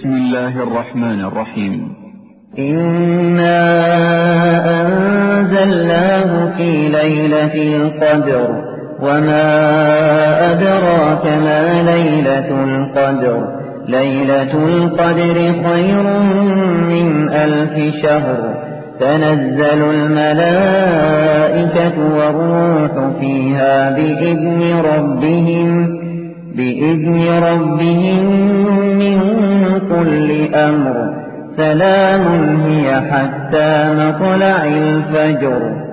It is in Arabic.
بسم الله الرحمن الرحيم. إنا أنزلناه في ليلة القدر وما أدراك ما ليلة القدر ليلة القدر خير من 1000 شهر تنزل الملائكة والروح فيها بإذن ربهم من كل أمر سلام هي حتى مطلع الفجر.